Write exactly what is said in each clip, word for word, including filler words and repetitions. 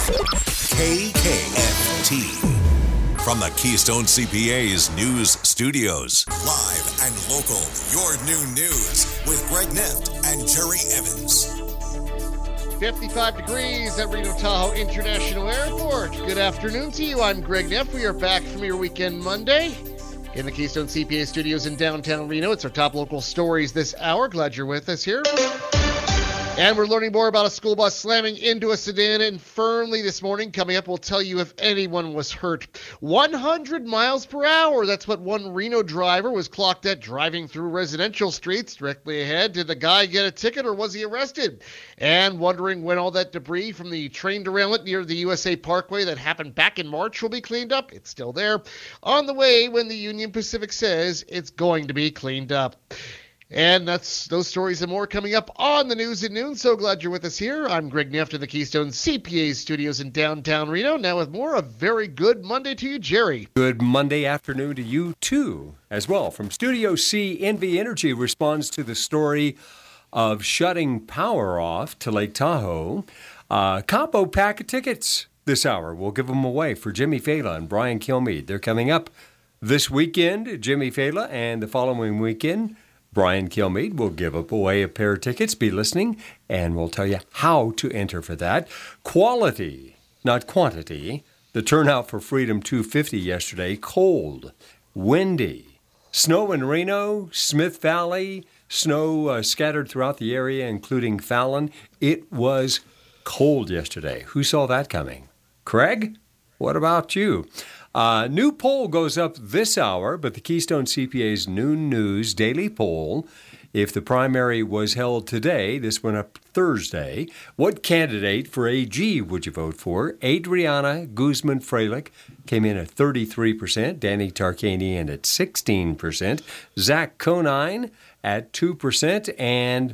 K K F T. From the Keystone C P A's news studios. Live and local, your new news with Greg Neft and Jerry Evans. fifty-five degrees at Reno Tahoe International Airport. Good afternoon to you. I'm Greg Neff. We are back from your weekend Monday in the Keystone C P A studios in downtown Reno. It's our top local stories this hour. Glad you're with us here. And we're learning more about a school bus slamming into a sedan in Fernley this morning. Coming up, we'll tell you if anyone was hurt. one hundred miles per hour. That's what one Reno driver was clocked at driving through residential streets directly ahead. Did the guy get a ticket or was he arrested? And wondering when all that debris from the train derailment near the U S A Parkway that happened back in March will be cleaned up. It's still there. On the way when the Union Pacific says it's going to be cleaned up. And that's those stories and more coming up on the News at Noon. So glad you're with us here. I'm Greg Neff in the Keystone C P A studios in downtown Reno. Now with more, a very good Monday to you, Jerry. Good Monday afternoon to you, too, as well. From Studio C, N V Energy responds to the story of shutting power off to Lake Tahoe. Uh, combo pack of tickets this hour. We'll give them away for Jimmy Fela and Brian Kilmeade. They're coming up this weekend, Jimmy Fela, and the following weekend, Brian Kilmeade will give away a pair of tickets. Be listening, and we'll tell you how to enter for that. Quality, not quantity. The turnout for Freedom two fifty yesterday, cold, windy, snow in Reno, Smith Valley, snow uh, scattered throughout the area, including Fallon. It was cold yesterday. Who saw that coming? Craig? What about you? Uh, new poll goes up this hour, but the Keystone C P A's Noon News daily poll, if the primary was held today, this went up Thursday, what candidate for A G would you vote for? Adriana Guzman-Freilich came in at thirty-three percent, Danny Tarkanian at sixteen percent, Zach Conine at two percent, and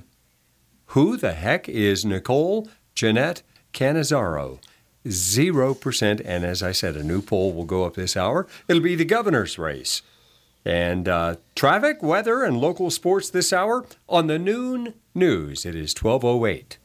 who the heck is Nicole Jeanette Canizaro? Zero percent, and as I said, a new poll will go up this hour. It'll be the governor's race. And uh, traffic, weather, and local sports this hour on the Noon News. It is twelve oh eight.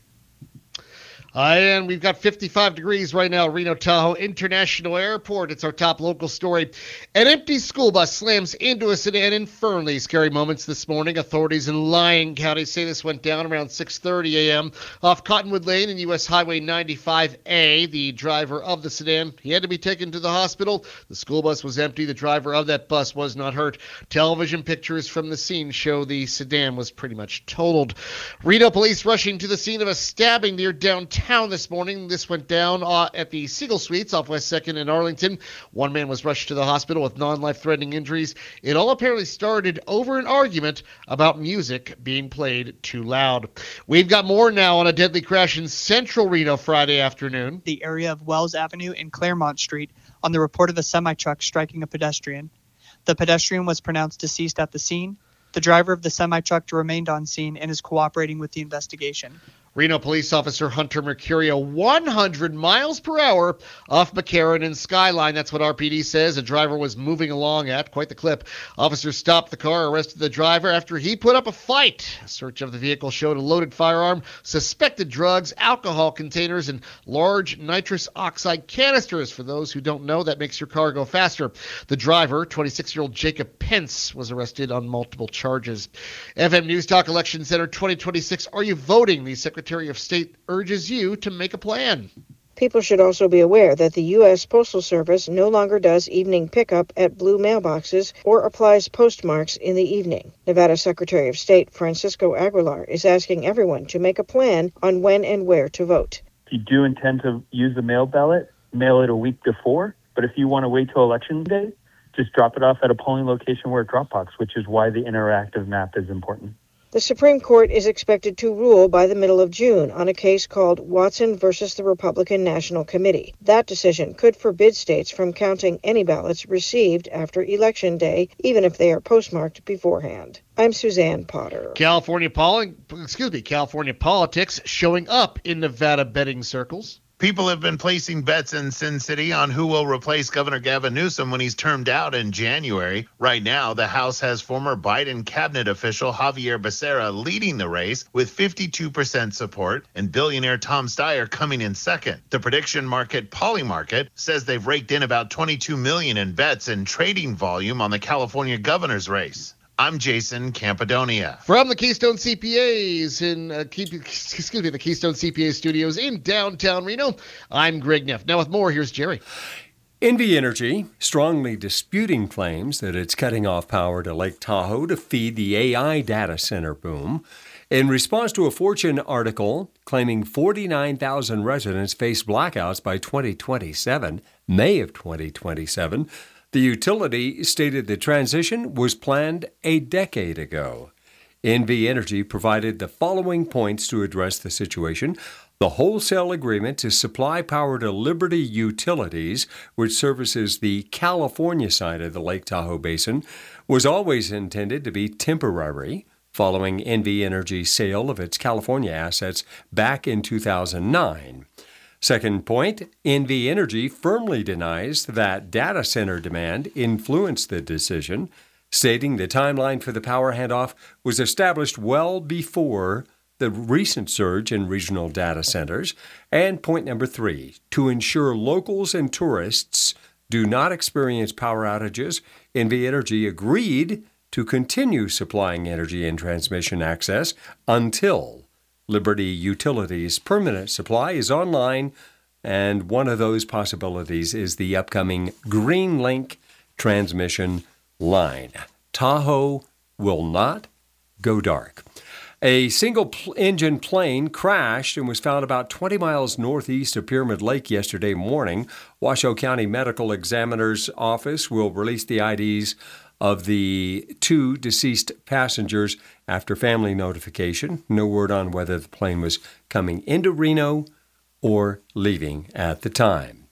Uh, and we've got fifty-five degrees right now, Reno Tahoe International Airport. It's our top local story. An empty school bus slams into a sedan in Fernley. Scary moments this morning. Authorities in Lyon County say this went down around six thirty a.m. off Cottonwood Lane and U S Highway ninety-five A. The driver of the sedan, he had to be taken to the hospital. The school bus was empty. The driver of that bus was not hurt. Television pictures from the scene show the sedan was pretty much totaled. Reno police rushing to the scene of a stabbing near downtown this morning. This went down uh, at the Siegel Suites off West second in Arlington. One man was rushed to the hospital with non-life-threatening injuries. It all apparently started over an argument about music being played too loud. We've got more now on a deadly crash in central Reno Friday afternoon. The area of Wells Avenue and Claremont Street on the report of a semi-truck striking a pedestrian. The pedestrian was pronounced deceased at the scene. The driver of the semi-truck remained on scene and is cooperating with the investigation. Reno police officer Hunter Mercurio, one hundred miles per hour off McCarran and Skyline. That's what R P D says. A driver was moving along at quite the clip. Officers stopped the car, arrested the driver after he put up a fight. A search of the vehicle showed a loaded firearm, suspected drugs, alcohol containers, and large nitrous oxide canisters. For those who don't know, that makes your car go faster. The driver, twenty-six-year-old Jacob Pence, was arrested on multiple charges. F M News Talk Election Center twenty twenty-six. Are you voting? The Secretary Secretary of State urges you to make a plan. People should also be aware that the U S Postal Service no longer does evening pickup at blue mailboxes or applies postmarks in the evening. Nevada Secretary of State Francisco Aguilar is asking everyone to make a plan on when and where to vote. If you do intend to use the mail ballot, mail it a week before. But if you want to wait till Election Day, just drop it off at a polling location where it Dropbox, which is why the interactive map is important. The Supreme Court is expected to rule by the middle of June on a case called Watson versus the Republican National Committee. That decision could forbid states from counting any ballots received after Election Day, even if they are postmarked beforehand. I'm Suzanne Potter. California, poli- excuse me, California politics showing up in Nevada betting circles. People have been placing bets in Sin City on who will replace Governor Gavin Newsom when he's termed out in January. Right now, the House has former Biden cabinet official Javier Becerra leading the race with fifty-two percent support and billionaire Tom Steyer coming in second. The prediction market Polymarket says they've raked in about twenty-two million dollars in bets and trading volume on the California governor's race. I'm Jason Campidonia. From the Keystone C P As in uh, keep, excuse me, the Keystone C P A studios in downtown Reno, I'm Greg Neff. Now with more, here's Jerry. N V Energy strongly disputing claims that it's cutting off power to Lake Tahoe to feed the A I data center boom. In response to a Fortune article claiming forty-nine thousand residents face blackouts by twenty twenty-seven, May of twenty twenty-seven, the utility stated the transition was planned a decade ago. N V Energy provided the following points to address the situation. The wholesale agreement to supply power to Liberty Utilities, which services the California side of the Lake Tahoe Basin, was always intended to be temporary, following N V Energy's sale of its California assets back in two thousand nine. Second point, N V Energy firmly denies that data center demand influenced the decision, stating the timeline for the power handoff was established well before the recent surge in regional data centers. And point number three, to ensure locals and tourists do not experience power outages, N V Energy agreed to continue supplying energy and transmission access until Liberty Utilities' permanent supply is online, and one of those possibilities is the upcoming Green Link transmission line. Tahoe will not go dark. A single-engine plane crashed and was found about twenty miles northeast of Pyramid Lake yesterday morning. Washoe County Medical Examiner's Office will release the I Ds of the two deceased passengers after family notification. No word on whether the plane was coming into Reno or leaving at the time.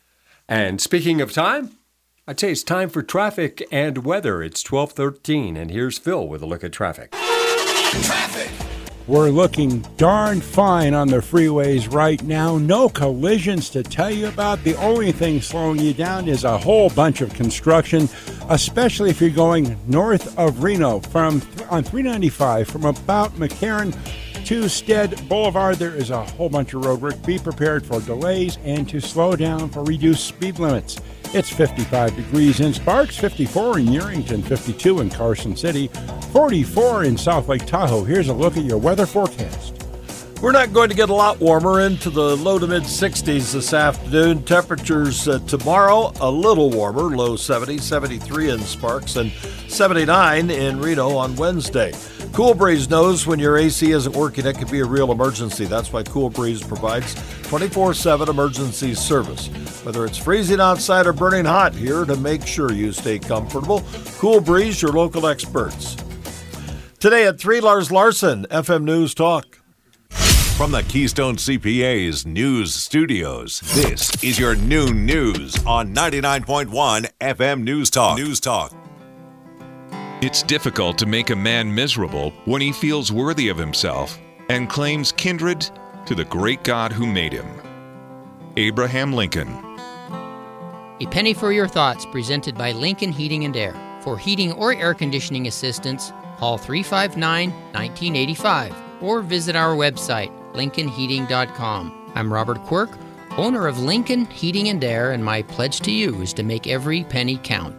And speaking of time, I'd say it's time for traffic and weather. It's twelve thirteen, and here's Phil with a look at traffic. Traffic! We're looking darn fine on the freeways right now. No collisions to tell you about. The only thing slowing you down is a whole bunch of construction, especially if you're going north of Reno from on three ninety-five from about McCarran to Stead Boulevard. There is a whole bunch of road work. Be prepared for delays and to slow down for reduced speed limits. It's fifty-five degrees in Sparks, fifty-four in Yerington, fifty-two in Carson City, forty-four in South Lake Tahoe. Here's a look at your weather forecast. We're not going to get a lot warmer, into the low to mid sixties this afternoon. Temperatures uh, tomorrow a little warmer, low seventy, seventy-three in Sparks, and seventy-nine in Reno on Wednesday. Cool Breeze knows when your A C isn't working, it could be a real emergency. That's why Cool Breeze provides twenty-four seven emergency service. Whether it's freezing outside or burning hot, here to make sure you stay comfortable. Cool Breeze, your local experts. Today at three, Lars Larson, F M News Talk. From the Keystone C P A's news studios, this is your noon news on ninety-nine point one F M News Talk. News Talk. It's difficult to make a man miserable when he feels worthy of himself and claims kindred to the great God who made him. Abraham Lincoln. A penny for your thoughts, presented by Lincoln Heating and Air. For heating or air conditioning assistance, call three five nine, one nine eight five or visit our website, lincoln heating dot com. I'm Robert Quirk, owner of Lincoln Heating and Air, and my pledge to you is to make every penny count.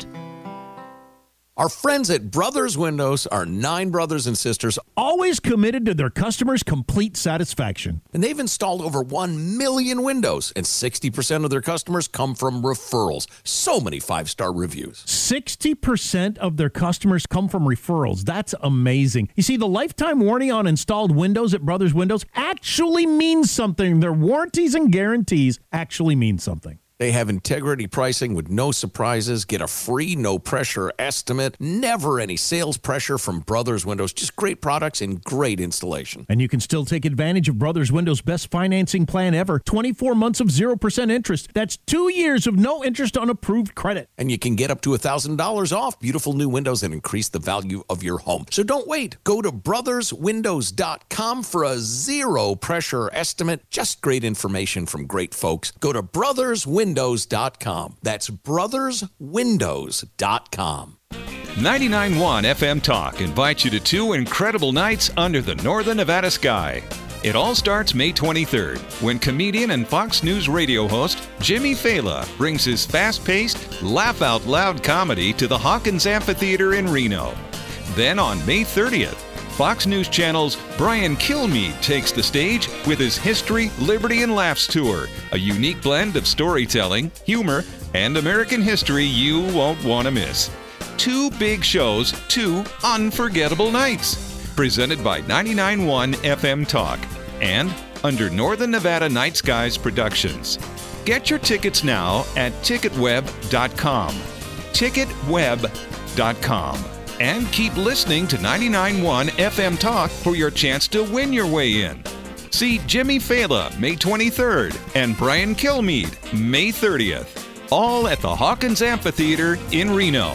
Our friends at Brothers Windows are nine brothers and sisters, always committed to their customers' complete satisfaction. And they've installed over one million windows, and sixty percent of their customers come from referrals. So many five-star reviews. sixty percent of their customers come from referrals. That's amazing. You see, the lifetime warranty on installed windows at Brothers Windows actually means something. Their warranties and guarantees actually mean something. They have integrity pricing with no surprises. Get a free, no-pressure estimate. Never any sales pressure from Brothers Windows. Just great products and great installation. And you can still take advantage of Brothers Windows' best financing plan ever. twenty-four months of zero percent interest. That's two years of no interest on approved credit. And you can get up to one thousand dollars off beautiful new windows and increase the value of your home. So don't wait. Go to brothers windows dot com for a zero-pressure estimate. Just great information from great folks. Go to brothers windows dot com. That's brothers windows dot com. ninety-nine point one F M Talk invites you to two incredible nights under the Northern Nevada sky. It all starts May twenty-third, when comedian and Fox News radio host Jimmy Fela brings his fast-paced, laugh-out-loud comedy to the Hawkins Amphitheater in Reno. Then on May thirtieth, Fox News Channel's Brian Kilmeade takes the stage with his History, Liberty, and Laughs tour, a unique blend of storytelling, humor, and American history you won't want to miss. Two big shows, two unforgettable nights. Presented by ninety-nine point one F M Talk and under Northern Nevada Night Skies Productions. Get your tickets now at ticket web dot com. ticket web dot com. And keep listening to ninety-nine point one F M Talk for your chance to win your way in. See Jimmy Fela May twenty-third and Brian Kilmeade May thirtieth. All at the Hawkins Amphitheater in Reno.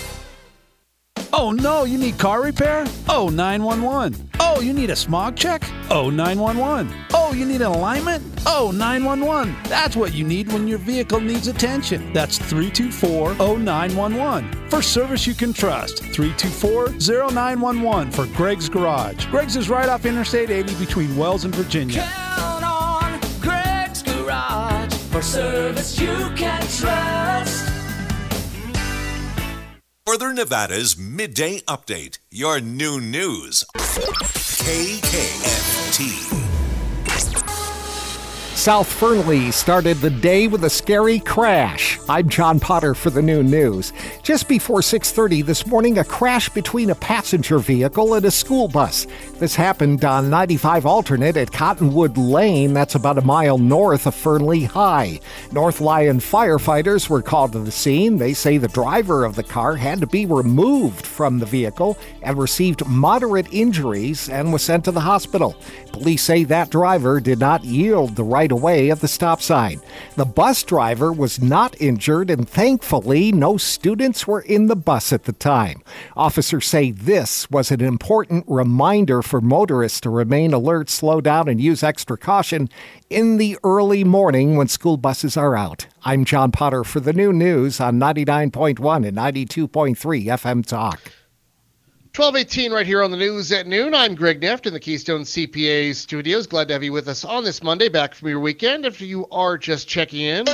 Oh no, you need car repair? Oh, nine one one. Oh, you need a smog check? Oh, nine one one. Oh, you need an alignment? Oh, nine one one. That's what you need when your vehicle needs attention. That's three two four, oh nine one one. For service you can trust, three two four, oh nine one one for Greg's Garage. Greg's is right off Interstate eighty between Wells and Virginia. Count on Greg's Garage for service you can trust. Northern Nevada's Midday Update. Your new news. K K F T. South Fernley started the day with a scary crash. I'm John Potter for the Noon News. Just before six thirty this morning, a crash between a passenger vehicle and a school bus. This happened on ninety-five Alternate at Cottonwood Lane. That's about a mile north of Fernley High. North Lyon firefighters were called to the scene. They say the driver of the car had to be removed from the vehicle and received moderate injuries and was sent to the hospital. Police say that driver did not yield the right away at the stop sign. The bus driver was not injured, and thankfully, no students were in the bus at the time. Officers say this was an important reminder for motorists to remain alert, slow down, and use extra caution in the early morning when school buses are out. I'm John Potter for the Noon News on ninety-nine point one and ninety-two point three F M Talk. twelve eighteen right here on the news at noon. I'm Greg Neft in the Keystone C P A studios. Glad to have you with us on this Monday, back from your weekend. If you are just checking in,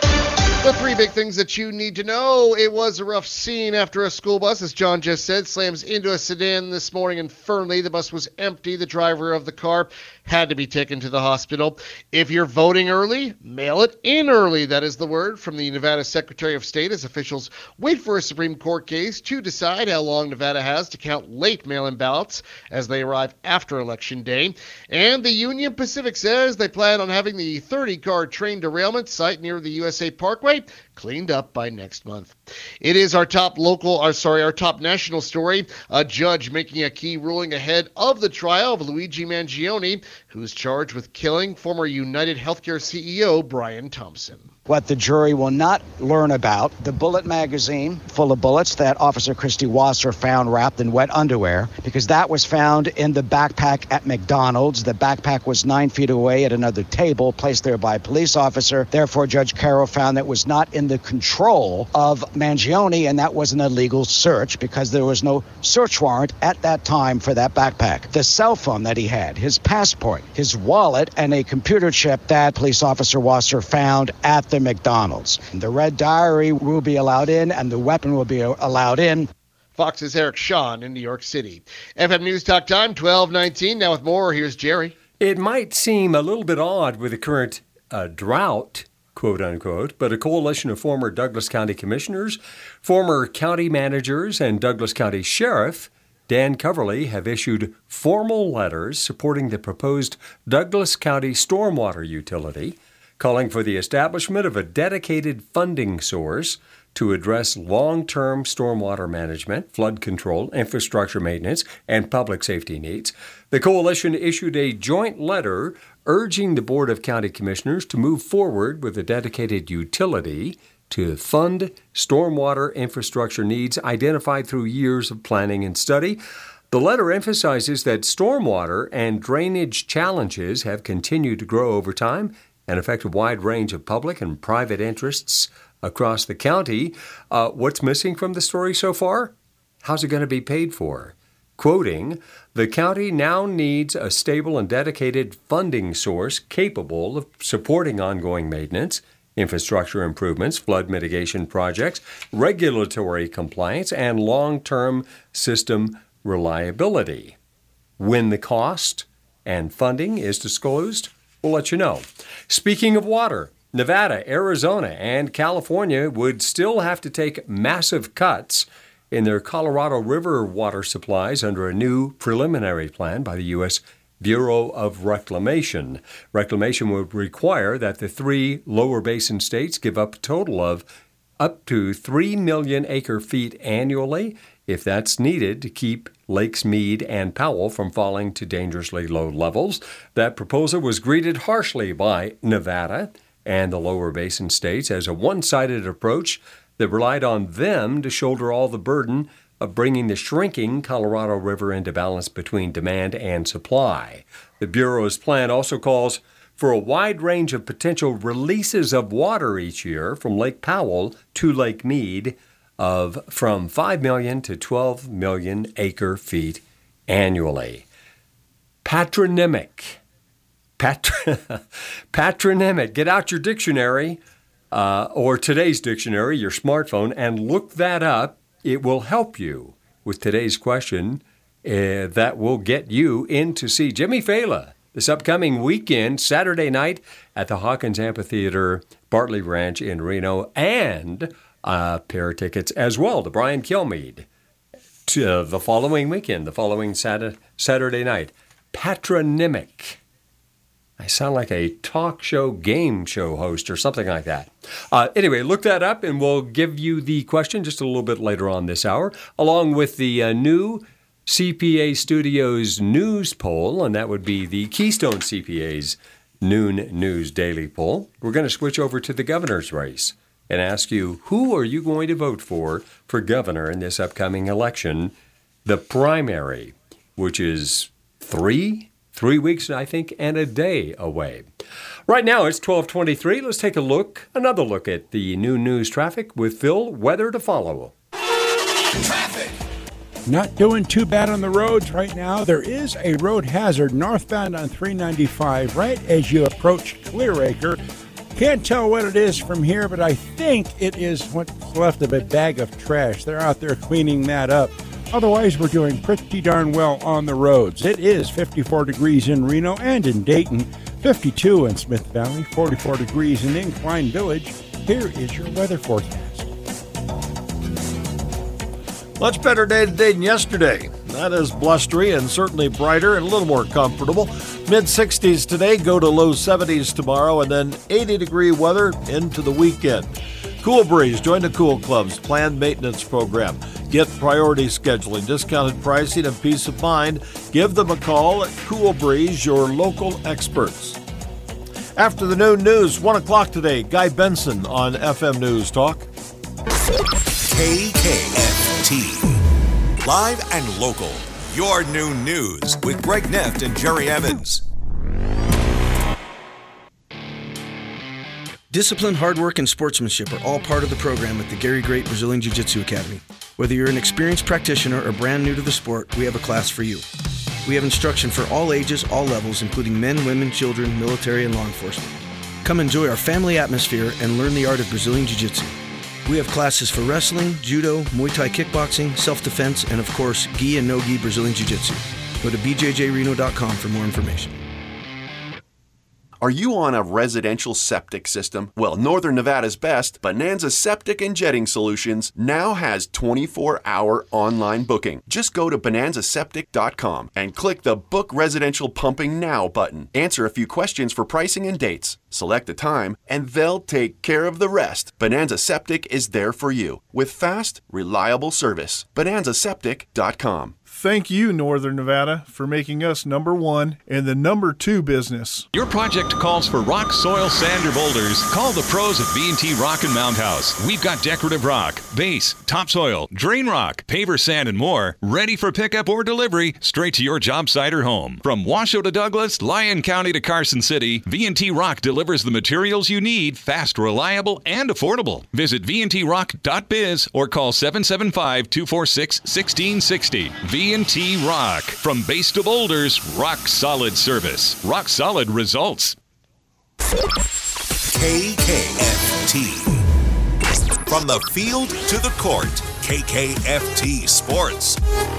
the three big things that you need to know. It was a rough scene after a school bus, as John just said, slams into a sedan this morning in Fernley. The bus was empty. The driver of the car had to be taken to the hospital. If you're voting early, mail it in early. That is the word from the Nevada Secretary of State as officials wait for a Supreme Court case to decide how long Nevada has to count late mail-in ballots as they arrive after Election Day. And the Union Pacific says they plan on having the thirty-car train derailment site near the U S A Parkway cleaned up by next month. It is our top local, or sorry, our top national story. A judge making a key ruling ahead of the trial of Luigi Mangione, who's charged with killing former United Healthcare C E O Brian Thompson. What the jury will not learn about, the bullet magazine full of bullets that Officer Christy Wasser found wrapped in wet underwear, because that was found in the backpack at McDonald's. The backpack was nine feet away at another table, placed there by a police officer. Therefore, Judge Carroll found that it was not in the control of Mangione, and that was an illegal search because there was no search warrant at that time for that backpack. The cell phone that he had, his passport, his wallet, and a computer chip that police officer Wasser found at the McDonald's. The red diary will be allowed in, and the weapon will be allowed in. Fox's Eric Shawn in New York City. F M News Talk Time, twelve nineteen. Now with more, here's Jerry. It might seem a little bit odd with the current uh, drought, quote unquote, but a coalition of former Douglas County commissioners, former county managers, and Douglas County Sheriff Dan Coverly have issued formal letters supporting the proposed Douglas County stormwater utility. calling for the establishment of a dedicated funding source to address long-term stormwater management, flood control, infrastructure maintenance, and public safety needs. The coalition issued a joint letter urging the Board of County Commissioners to move forward with a dedicated utility to fund stormwater infrastructure needs identified through years of planning and study. The letter emphasizes that stormwater and drainage challenges have continued to grow over time and affect a wide range of public and private interests across the county. Uh, what's missing from the story so far? How's it going to be paid for? Quoting, the county now needs a stable and dedicated funding source capable of supporting ongoing maintenance, infrastructure improvements, flood mitigation projects, regulatory compliance, and long-term system reliability. When the cost and funding is disclosed, we'll let you know. Speaking of water, Nevada, Arizona, and California would still have to take massive cuts in their Colorado River water supplies under a new preliminary plan by the U S Bureau of Reclamation. Reclamation would require that the three lower basin states give up a total of up to three million acre feet annually, if that's needed to keep Lakes Mead and Powell from falling to dangerously low levels. That proposal was greeted harshly by Nevada and the lower basin states as a one-sided approach that relied on them to shoulder all the burden of bringing the shrinking Colorado River into balance between demand and supply. The Bureau's plan also calls for a wide range of potential releases of water each year from Lake Powell to Lake Mead of from five million to twelve million acre feet annually. Patronymic. Patr- patronymic. Get out your dictionary uh, or today's dictionary, your smartphone, and look that up. It will help you with today's question uh, that will get you in to see Jimmy Fela this upcoming weekend, Saturday night at the Hawkins Amphitheater, Bartley Ranch in Reno, and a pair of tickets as well to Brian Kilmeade to uh, the following weekend, the following Saturday, Saturday night. Patronymic. I sound like a talk show, game show host or something like that. Uh, anyway, look that up and we'll give you the question just a little bit later on this hour, along with the uh, new C P A Studios news poll, and that would be the Keystone C P A's Noon News Daily Poll. We're going to switch over to the governor's race and ask you, who are you going to vote for for governor in this upcoming election? The primary, which is three Three weeks, I think, and a day away. Right now, it's twelve twenty-three. Let's take a look, another look at the new news traffic with Phil. Weather to follow. Traffic. Not doing too bad on the roads right now. There is a road hazard northbound on three ninety-five right as you approach Clearacre. Can't tell what it is from here, but I think it is what's left of a bag of trash. They're out there cleaning that up. Otherwise, we're doing pretty darn well on the roads. It is fifty-four degrees in Reno and in Dayton, fifty-two in Smith Valley, forty-four degrees in Incline Village. Here is your weather forecast. Much better day today than yesterday. That is blustery and certainly brighter and a little more comfortable. mid sixties today, go to low seventies tomorrow, and then eighty degree weather into the weekend. Cool Breeze, join the Cool Club's planned maintenance program. Get priority scheduling, discounted pricing, and peace of mind. Give them a call at Cool Breeze, your local experts. After the noon news, one o'clock today, Guy Benson on F M News Talk. K K F T. Live and local. Your noon news with Greg Neft and Jerry Evans. Discipline, hard work, and sportsmanship are all part of the program at the Gary Great Brazilian Jiu-Jitsu Academy. Whether you're an experienced practitioner or brand new to the sport, we have a class for you. We have instruction for all ages, all levels, including men, women, children, military, and law enforcement. Come enjoy our family atmosphere and learn the art of Brazilian Jiu-Jitsu. We have classes for wrestling, judo, Muay Thai kickboxing, self-defense, and of course, gi and no-gi Brazilian Jiu-Jitsu. Go to b j j reno dot com for more information. Are you on a residential septic system? Well, Northern Nevada's best, Bonanza Septic and Jetting Solutions, now has twenty-four hour online booking. Just go to bonanza septic dot com and click the Book Residential Pumping Now button. Answer a few questions for pricing and dates. Select a time, and they'll take care of the rest. Bonanza Septic is there for you with fast, reliable service. bonanza septic dot com. Thank you, Northern Nevada, for making us number one in the number two business. Your project calls for rock, soil, sand, or boulders. Call the pros at V and T Rock and Mound House. We've got decorative rock, base, topsoil, drain rock, paver sand, and more ready for pickup or delivery straight to your job site or home. From Washoe to Douglas, Lyon County to Carson City, V and T Rock delivers the materials you need, fast, reliable, and affordable. Visit v and t rock dot biz or call seven seven five, two four six, one six six zero. V and T Rock. From base to boulders, rock solid service. Rock solid results. K K F T. From the field to the court, K K F T Sports.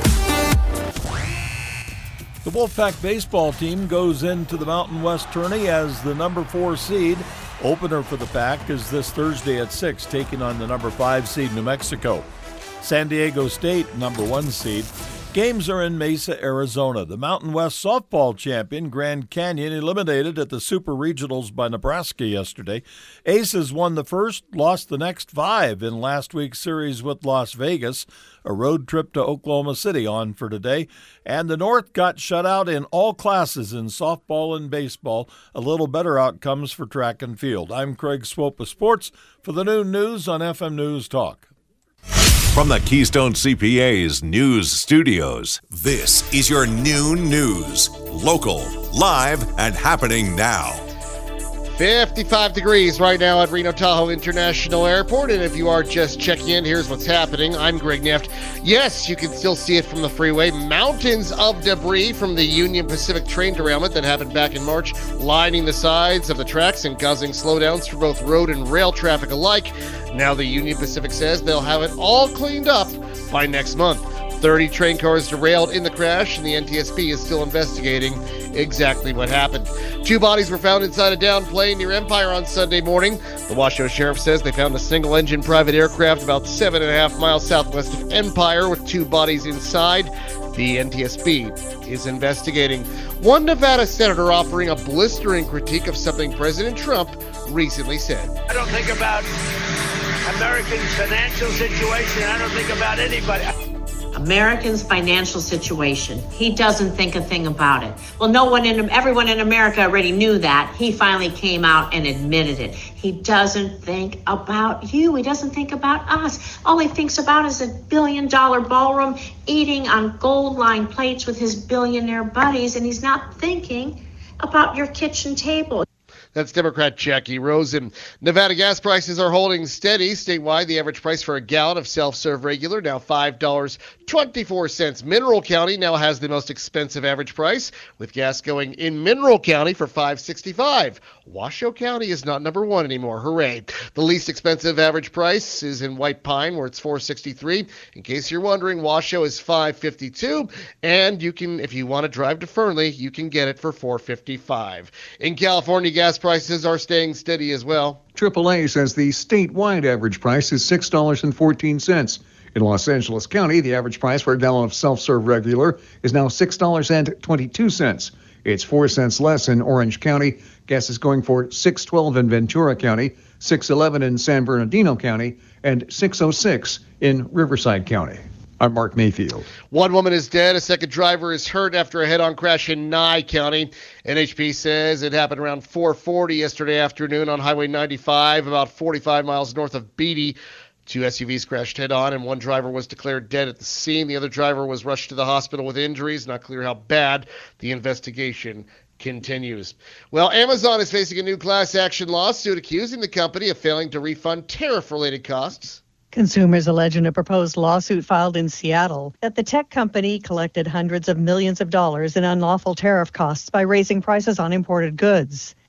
The Wolfpack baseball team goes into the Mountain West Tourney as the number four seed. Opener for the Pack is this Thursday at six, taking on the number five seed New Mexico. San Diego State, number one seed. Games are in Mesa, Arizona. The Mountain West softball champion, Grand Canyon, eliminated at the Super Regionals by Nebraska yesterday. Aces won the first, lost the next five in last week's series with Las Vegas. A road trip to Oklahoma City on for today. And the North got shut out in all classes in softball and baseball. A little better outcomes for track and field. I'm Craig Swope of Sports for the Noon News on F M News Talk. From the Keystone C P A's News Studios, this is your Noon News. Local, live, and happening now. fifty-five degrees right now at Reno Tahoe International Airport, and if you are just checking in, here's what's happening. I'm Greg Neft. Yes, you can still see it from the freeway. Mountains of debris from the Union Pacific train derailment that happened back in March, lining the sides of the tracks and causing slowdowns for both road and rail traffic alike. Now the Union Pacific says they'll have it all cleaned up by next month. thirty train cars derailed in the crash, and the N T S B is still investigating exactly what happened. Two bodies were found inside a downed plane near Empire on Sunday morning. The Washoe Sheriff says they found a single-engine private aircraft about seven and a half miles southwest of Empire with two bodies inside. The N T S B is investigating. One Nevada senator offering a blistering critique of something President Trump recently said. I don't think about Americans' financial situation. I don't think about anybody. Americans' financial situation. He doesn't think a thing about it. Well, no one in, everyone in America already knew that. He finally came out and admitted it. He doesn't think about you. He doesn't think about us. All he thinks about is a billion dollar ballroom, eating on gold-lined plates with his billionaire buddies, and he's not thinking about your kitchen table. That's Democrat Jackie Rosen. Nevada gas prices are holding steady. Statewide, the average price for a gallon of self-serve regular now five dollars and twenty-four cents. Mineral County now has the most expensive average price, with gas going in Mineral County for five dollars and sixty-five cents. Washoe County is not number one anymore. Hooray. The least expensive average price is in White Pine, where it's four dollars and sixty-three cents. In case you're wondering, Washoe is five dollars and fifty-two cents, and you can, if you want to drive to Fernley, you can get it for four dollars and fifty-five cents. In California, gas prices are staying steady as well. triple A says the statewide average price is six dollars and fourteen cents. In Los Angeles County, the average price for a gallon of self-serve regular is now six dollars and twenty-two cents. It's four cents less in Orange County. Gas is going for six dollars and twelve cents in Ventura County, six dollars and eleven cents in San Bernardino County, and six dollars and six cents in Riverside County. I'm Mark Mayfield. One woman is dead. A second driver is hurt after a head-on crash in Nye County. N H P says it happened around four forty yesterday afternoon on Highway ninety-five, about forty-five miles north of Beatty. Two S U Vs crashed head-on, and one driver was declared dead at the scene. The other driver was rushed to the hospital with injuries. Not clear how bad. The investigation continues. Well, Amazon is facing a new class action lawsuit accusing the company of failing to refund tariff-related costs. Consumers allege in a proposed lawsuit filed in Seattle that the tech company collected hundreds of millions of dollars in unlawful tariff costs by raising prices on imported goods.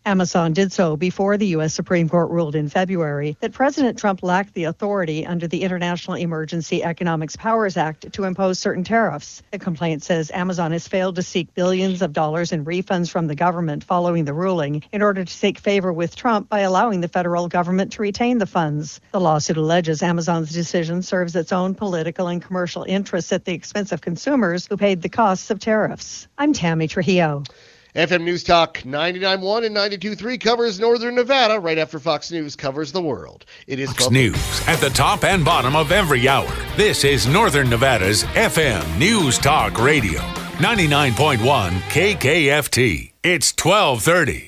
Amazon did so before the U S Supreme Court ruled in February that President Trump lacked the authority under the International Emergency Economics Powers Act to impose certain tariffs. The complaint says Amazon has failed to seek billions of dollars in refunds from the government following the ruling in order to seek favor with Trump by allowing the federal government to retain the funds. The lawsuit alleges Amazon's decision serves its own political and commercial interests at the expense of consumers who paid the costs of tariffs. I'm Tammy Trujillo. F M News Talk ninety-nine point one and ninety-two point three covers Northern Nevada right after Fox News covers the world. It is Fox News at the top and bottom of every hour. This is Northern Nevada's F M News Talk Radio, ninety-nine point one K K F T. It's twelve thirty.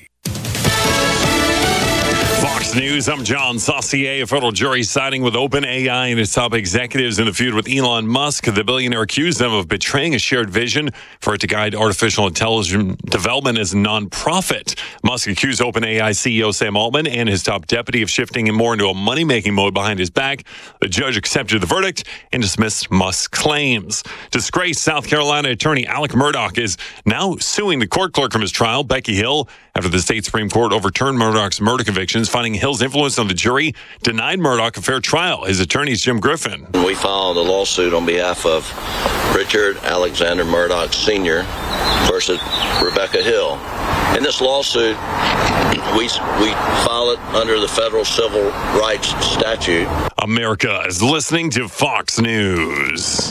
Fox News, I'm John Saucier. A federal jury siding with OpenAI and its top executives in the feud with Elon Musk. The billionaire accused them of betraying a shared vision for it to guide artificial intelligence development as a nonprofit. Musk accused OpenAI C E O Sam Altman and his top deputy of shifting him more into a money-making mode behind his back. The judge accepted the verdict and dismissed Musk's claims. Disgraced South Carolina attorney Alec Murdaugh is now suing the court clerk from his trial, Becky Hill, after the state Supreme Court overturned Murdaugh's murder convictions, finding Hill's influence on the jury denied Murdaugh a fair trial. His attorney is Jim Griffin. We filed a lawsuit on behalf of Richard Alexander Murdaugh Senior versus Rebecca Hill. In this lawsuit, we, we file it under the federal civil rights statute. America is listening to Fox News.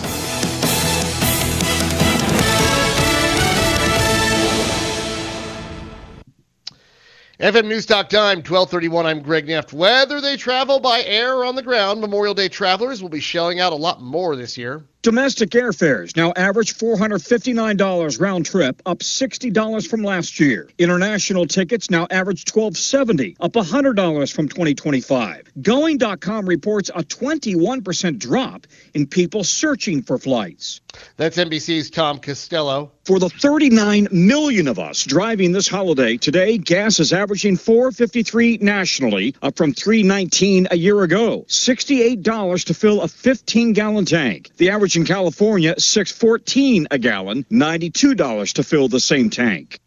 F M News Talk time, twelve thirty-one. I'm Greg Neff. Whether they travel by air or on the ground, Memorial Day travelers will be shelling out a lot more this year. Domestic airfares now average four hundred fifty-nine dollars round trip, up sixty dollars from last year. International tickets now average twelve seventy, up one hundred dollars from twenty twenty-five. Going dot com reports a twenty-one percent drop in people searching for flights. That's N B C's Tom Costello. For the thirty-nine million of us driving this holiday, today gas is averaging four fifty-three nationally, up from three nineteen a year ago. sixty-eight dollars to fill a fifteen gallon tank. The average in California, six fourteen a gallon, ninety-two dollars to fill the same tank.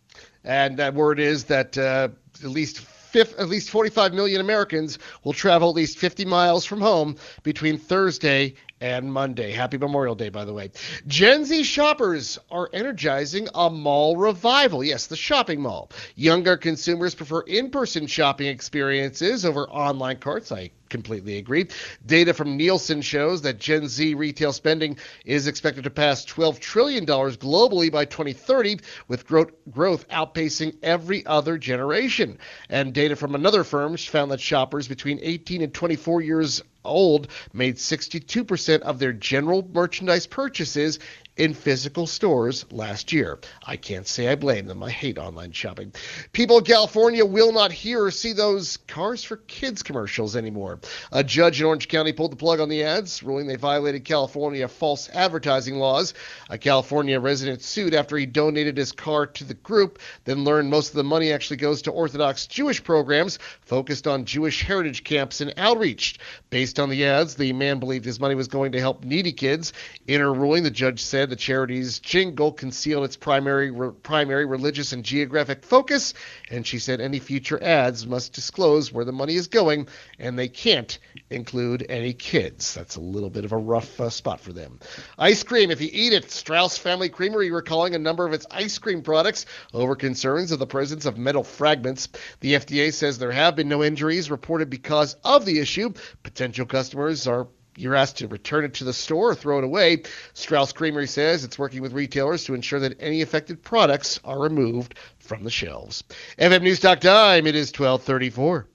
And that word is that uh, at least fifth, at least forty-five million Americans will travel at least fifty miles from home between Thursday and Monday. Happy Memorial Day, by the way. Gen Z shoppers are energizing a mall revival. Yes, the shopping mall. Younger consumers prefer in-person shopping experiences over online carts. I completely agree. Data from Nielsen shows that Gen Z retail spending is expected to pass twelve trillion dollars globally by twenty thirty, with growth, growth outpacing every other generation. And data from another firm found that shoppers between eighteen and twenty-four years old made sixty-two percent of their general merchandise purchases in physical stores last year. I can't say I blame them. I hate online shopping. People in California will not hear or see those Cars for Kids commercials anymore. A judge in Orange County pulled the plug on the ads, ruling they violated California false advertising laws. A California resident sued after he donated his car to the group, then learned most of the money actually goes to Orthodox Jewish programs focused on Jewish heritage camps and outreach. Based on the ads, the man believed his money was going to help needy kids. In her ruling, the judge said the charity's jingle concealed its primary re- primary religious and geographic focus, and she said any future ads must disclose where the money is going, and they can't include any kids. That's a little bit of a rough uh, spot for them. Ice cream, if you eat it. Strauss Family Creamery recalling a number of its ice cream products over concerns of the presence of metal fragments. The F D A says there have been no injuries reported because of the issue. Potential customers are You're asked to return it to the store or throw it away. Strauss Creamery says it's working with retailers to ensure that any affected products are removed from the shelves. F M News Talk time, it is twelve thirty-four.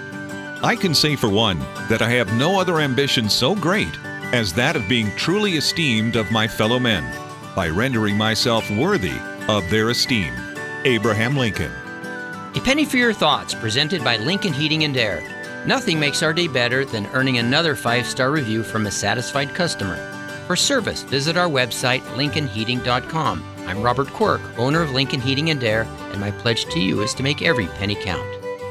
I can say for one that I have no other ambition so great as that of being truly esteemed of my fellow men by rendering myself worthy of their esteem. Abraham Lincoln. A penny for your thoughts, presented by Lincoln Heating and Air. Nothing makes our day better than earning another five-star review from a satisfied customer. For service, visit our website, lincoln heating dot com. I'm Robert Quirk, owner of Lincoln Heating and Air, and my pledge to you is to make every penny count.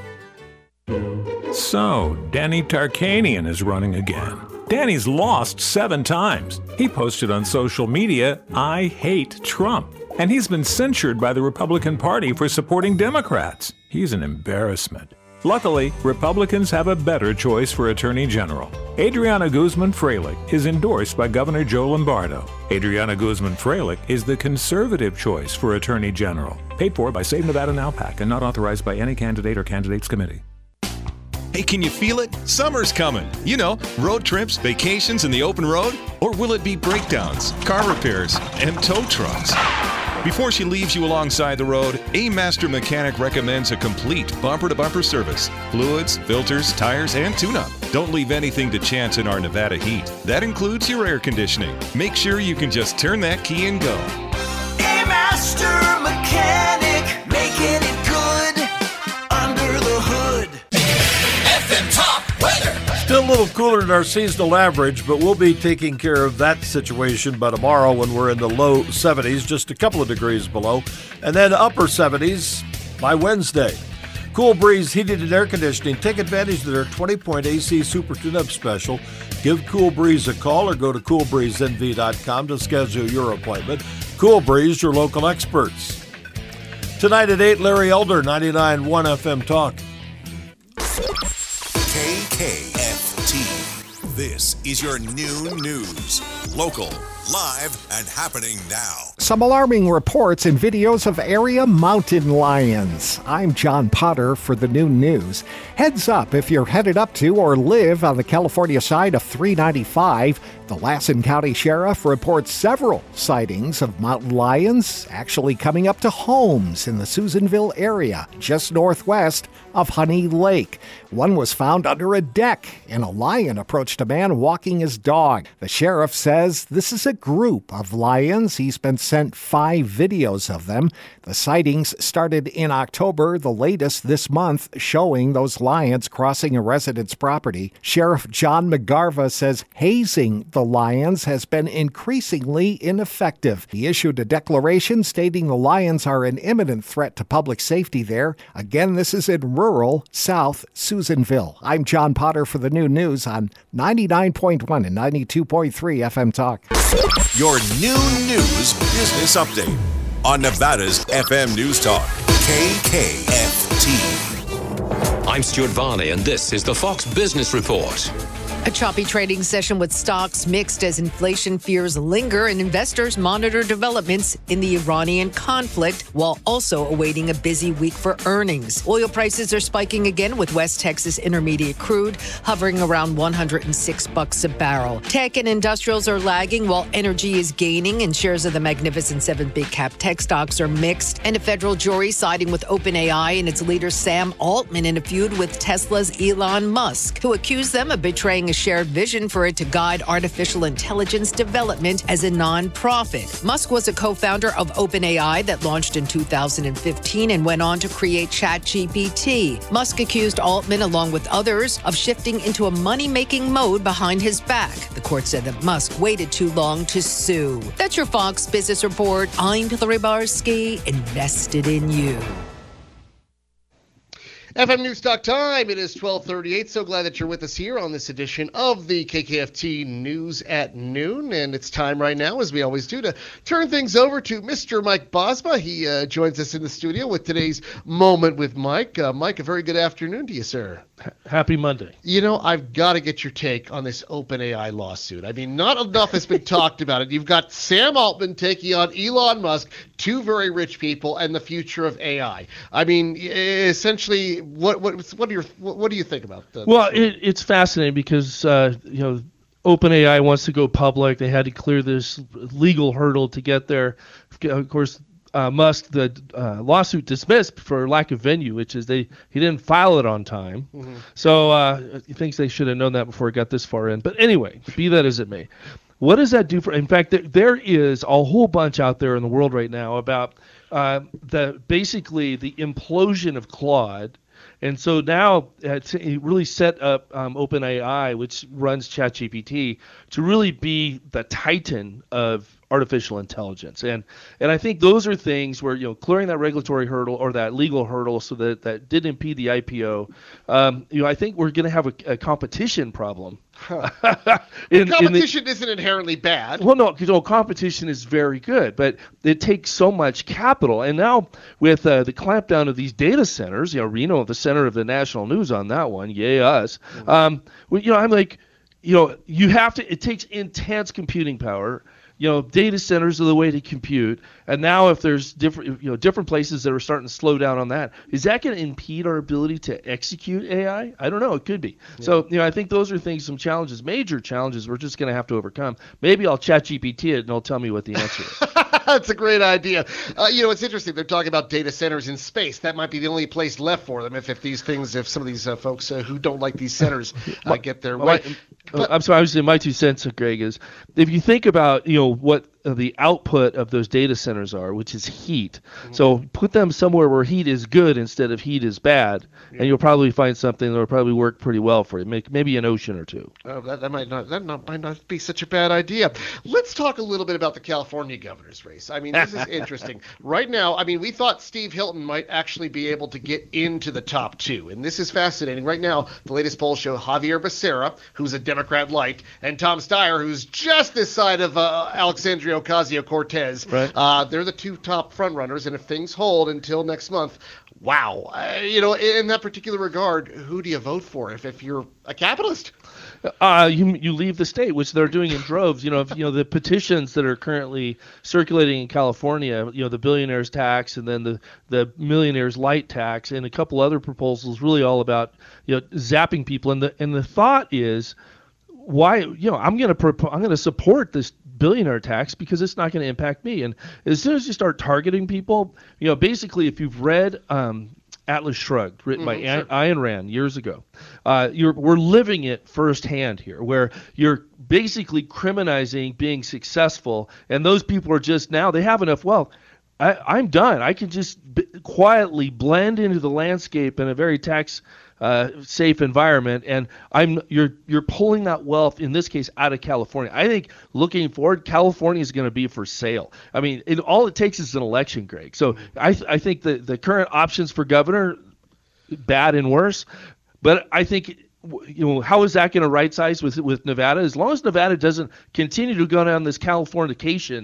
So, Danny Tarkanian is running again. Danny's lost seven times. He posted on social media, "I hate Trump." And he's been censured by the Republican Party for supporting Democrats. He's an embarrassment. Luckily, Republicans have a better choice for Attorney General. Adriana Guzman-Freilich is endorsed by Governor Joe Lombardo. Adriana Guzman-Freilich is the conservative choice for Attorney General. Paid for by Save Nevada Now PAC and not authorized by any candidate or candidates committee. Hey, can you feel it? Summer's coming. You know, road trips, vacations in the open road? Or will it be breakdowns, car repairs, and tow trucks? Before she leaves you alongside the road, A Master Mechanic recommends a complete bumper-to-bumper service. Fluids, filters, tires, and tune-up. Don't leave anything to chance in our Nevada heat. That includes your air conditioning. Make sure you can just turn that key and go. A Master Mechanic, making it good under the hood. F M Top Weather. Still a little cooler than our seasonal average, but we'll be taking care of that situation by tomorrow when we're in the low seventies, just a couple of degrees below, and then upper seventies by Wednesday. Cool Breeze Heating and Air Conditioning. Take advantage of their twenty-point A C Super Tune-Up Special. Give Cool Breeze a call or go to cool breeze n v dot com to schedule your appointment. Cool Breeze, your local experts. Tonight at eight, Larry Elder, ninety-nine point one F M Talk. K K F T. This is your new news. Local, live, and happening now. Some alarming reports and videos of area mountain lions. I'm John Potter for the new news. Heads up if you're headed up to or live on the California side of three ninety-five. The Lassen County Sheriff reports several sightings of mountain lions actually coming up to homes in the Susanville area, just northwest of Honey Lake. One was found under a deck, and a lion approached a man walking his dog. The sheriff says this is a group of lions. He's been sent five videos of them. The sightings started in October, the latest this month showing those lions crossing a resident's property. Sheriff John McGarva says hazing the lions has been increasingly ineffective. He issued a declaration stating the lions are an imminent threat to public safety there. Again, this is in rural South Susanville. I'm John Potter for the new news on ninety-nine point one and ninety-two point three F M Talk. Your new news business update on Nevada's F M News Talk, K K F T. I'm Stuart Varney, and this is the Fox Business Report. A choppy trading session with stocks mixed as inflation fears linger and investors monitor developments in the Iranian conflict while also awaiting a busy week for earnings. Oil prices are spiking again with West Texas Intermediate crude hovering around one hundred six bucks a barrel. Tech and industrials are lagging while energy is gaining, and shares of the Magnificent Seven big cap tech stocks are mixed. And a federal jury siding with OpenAI and its leader Sam Altman in a feud with Tesla's Elon Musk, who accused them of betraying a shared vision for it to guide artificial intelligence development as a non-profit. Musk was a co-founder of OpenAI that launched in two thousand fifteen and went on to create ChatGPT. Musk accused Altman, along with others, of shifting into a money-making mode behind his back. The court said that Musk waited too long to sue. That's your Fox Business Report. I'm Hillary Barsky, invested in you. F M News Talk time. It is twelve thirty-eight. So glad that you're with us here on this edition of the K K F T News at Noon. And it's time right now, as we always do, to turn things over to Mister Mike Bosma. He uh, joins us in the studio with today's Moment with Mike. Uh, Mike, a very good afternoon to you, sir. Happy Monday. You know, I've got to get your take on this OpenAI lawsuit. I mean, not enough has been talked about it. You've got Sam Altman taking on Elon Musk, two very rich people, and the future of A I. I mean, essentially, what what what do you what do you think about that? Well, it, it's fascinating because uh, you know, OpenAI wants to go public. They had to clear this legal hurdle to get there. Of course, Uh, Musk, the uh, lawsuit dismissed for lack of venue, which is they he didn't file it on time. Mm-hmm. So uh, he thinks they should have known that before it got this far in. But anyway, be that as it may, what does that do for? In fact, there, there is a whole bunch out there in the world right now about uh, the basically the implosion of Claude. And so now it's, it really set up um, OpenAI, which runs ChatGPT, to really be the titan of artificial intelligence. And and I think those are things where, you know, clearing that regulatory hurdle or that legal hurdle so that that didn't impede the I P O, um, you know, I think we're going to have a, a competition problem. Huh. in, competition in the, isn't inherently bad. Well, no, because oh, competition is very good, but it takes so much capital. And now with uh, the clampdown of these data centers, you know, Reno at the center of the national news on that one, yay us. Mm-hmm. Um, well, you know, I'm like, you know, you have to. It takes intense computing power. You know, data centers are the way to compute. And now if there's different, you know, different places that are starting to slow down on that, is that going to impede our ability to execute A I? I don't know. It could be. Yeah. So, you know, I think those are things, some challenges, major challenges we're just going to have to overcome. Maybe I'll chat G P T it and it'll tell me what the answer is. That's a great idea. Uh, you know, it's interesting. They're talking about data centers in space. That might be the only place left for them if, if these things, if some of these uh, folks uh, who don't like these centers uh, get their way. My, but, I'm sorry, I was saying my two cents, Greg, is if you think about, you know, what the output of those data centers are, which is heat. Mm-hmm. So put them somewhere where heat is good instead of heat is bad, yeah. and you'll probably find something that will probably work pretty well for you. Make maybe an ocean or two. Oh, that, that might not that not, might not be such a bad idea. Let's talk a little bit about the California governor's race. I mean, this is interesting. Right now, I mean, we thought Steve Hilton might actually be able to get into the top two, and this is fascinating. Right now, the latest polls show Javier Becerra, who's a Democrat light, and Tom Steyer, who's just this side of uh, Alexandria Ocasio-Cortez. Right. Uh, they're the two top front runners, and if things hold until next month, wow. Uh, you know, in that particular regard, who do you vote for if, if you're a capitalist? Uh, you you leave the state, which they're doing in droves. You know, if, you know the petitions that are currently circulating in California. You know, the billionaires tax and then the the millionaires light tax and a couple other proposals. Really, all about you know zapping people. And the and the thought is, why you know I'm going to propo- I'm going to support this billionaire tax because it's not going to impact me. And as soon as you start targeting people, you know, basically, if you've read um, Atlas Shrugged, written mm-hmm, by sure. Ayn Rand years ago, uh, you're we're living it firsthand here, where you're basically criminalizing being successful, and those people are just now they have enough wealth. I, I'm done. I can just b- quietly blend into the landscape in a very tax. Uh, safe environment, and I'm you're you're pulling that wealth in this case out of California. I think looking forward, California is going to be for sale. I mean, it, all it takes is an election, Greg. So I I think the the current options for governor, bad and worse, but I think. You know, how is that going to right size with with Nevada? As long as Nevada doesn't continue to go down this Californication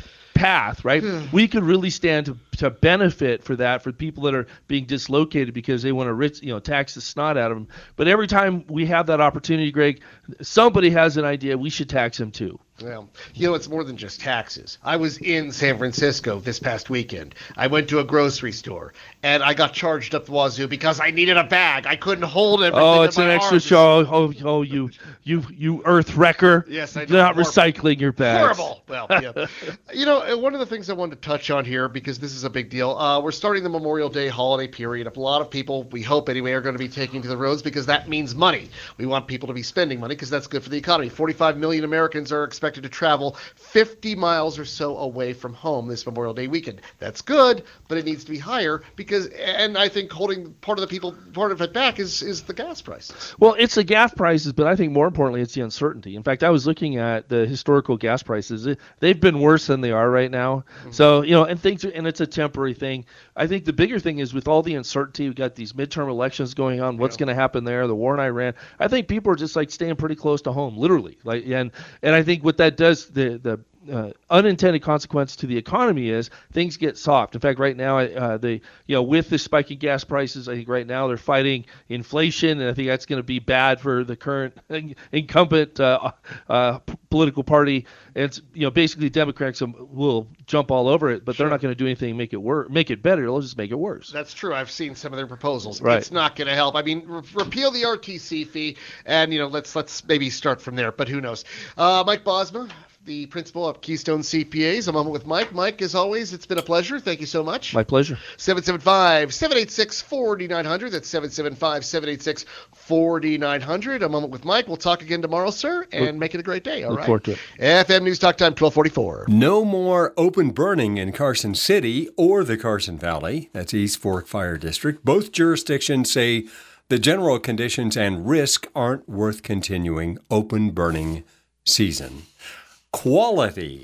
path, right? We could really stand to, to benefit for that for people that are being dislocated because they want to rich, you know, tax the snot out of them. But every time we have that opportunity, Greg, somebody has an idea. We should tax them too. Well, you know, it's more than just taxes. I was in San Francisco this past weekend. I went to a grocery store, and I got charged up the wazoo because I needed a bag. I couldn't hold everything. Oh, it's in an my extra arms. show. Oh, oh, you, you, you earth wrecker. Yes, I know. Not Horrible. recycling your bags. Horrible. Well, yeah. You know, one of the things I wanted to touch on here, because this is a big deal, uh, we're starting the Memorial Day holiday period. A lot of people, we hope anyway, are going to be taking to the roads because that means money. We want people to be spending money because that's good for the economy. forty-five million Americans are expected to travel fifty miles or so away from home this Memorial Day weekend. That's good, but it needs to be higher because, and I think holding part of the people, part of it back is is the gas prices. Well, it's the gas prices, but I think more importantly, it's the uncertainty. In fact, I was looking at the historical gas prices. They've been worse than they are right now. Mm-hmm. So, you know, and things are, and it's a temporary thing. I think the bigger thing is with all the uncertainty, we've got these midterm elections going on. What's yeah. going to happen there? The war in Iran. I think people are just like staying pretty close to home, literally. Like, and and I think what that does, the the Uh, unintended consequence to the economy is things get soft. In fact, right now, uh, they, you know, with the spiking gas prices, I think right now they're fighting inflation, and I think that's going to be bad for the current incumbent uh, uh, p- political party. And it's, you know, basically Democrats will jump all over it, but sure. they're not going to do anything to make it worse, make it better. They'll just make it worse. That's true. I've seen some of their proposals. Right. It's not going to help. I mean, re- repeal the R T C fee, and you know, let's let's maybe start from there. But who knows? Uh, Mike Bosma, the principal of Keystone C P As. A moment with Mike. Mike, as always, it's been a pleasure. Thank you so much. My pleasure. seven seven five, seven eight six, four nine zero zero. That's seven seven five, seven eight six, four nine zero zero. A moment with Mike. We'll talk again tomorrow, sir, and look, make it a great day. All look right. Forward to it. F M News Talk Time, twelve forty-four. No more open burning in Carson City or the Carson Valley. That's East Fork Fire District. Both jurisdictions say the general conditions and risk aren't worth continuing open burning season. Quality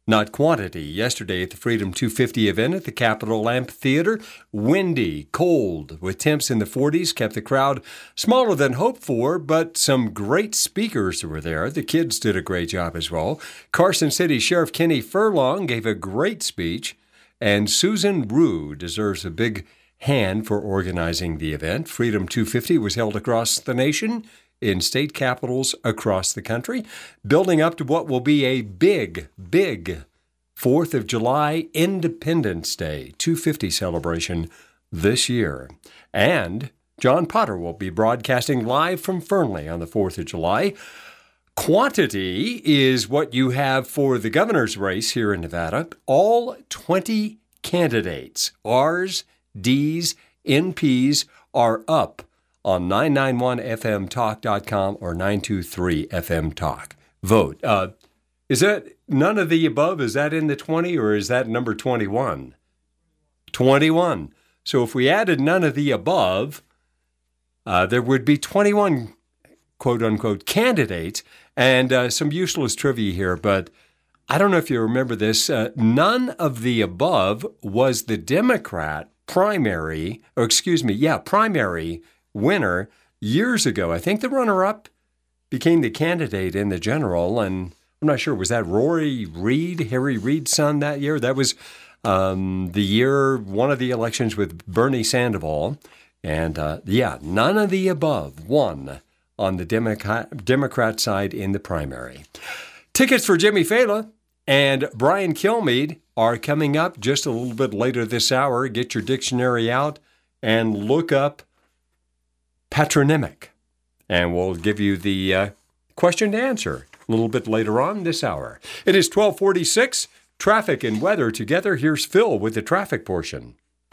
not quantity. Yesterday at the Freedom two fifty event at the Capitol Amphitheater, windy, cold, with temps in the forties, kept the crowd smaller than hoped for, but some great speakers were there. The kids did a great job as well. Carson City Sheriff Kenny Furlong gave a great speech, and Susan Rue deserves a big hand for organizing the event. Freedom two fifty was held across the nation in state capitals across the country, building up to what will be a big, big fourth of July Independence Day two fifty celebration this year. And John Potter will be broadcasting live from Fernley on the fourth of July. Quantity is what you have for the governor's race here in Nevada. All twenty candidates, R's, D's, N P's, are up on nine ninety-one F M talk dot com or nine two three F M talk. Vote. Uh, is that none of the above? Is that in the twenty or is that number twenty-one? twenty-one. So if we added none of the above, uh, there would be twenty-one quote-unquote candidates. And uh, some useless trivia here, but I don't know if you remember this. Uh, none of the above was the Democrat primary, or excuse me, yeah, primary winner years ago. I think the runner-up became the candidate in the general, and I'm not sure, was that Rory Reid, Harry Reid's son that year? That was um, the year, one of the elections with Bernie Sandoval. And uh, yeah, none of the above won on the Democrat, Democrat side in the primary. Tickets for Jimmy Fallon and Brian Kilmeade are coming up just a little bit later this hour. Get your dictionary out and look up patronymic, and we'll give you the uh, question to answer a little bit later on this hour. It is twelve forty-six. Traffic and weather together. Here's Phil with the traffic portion.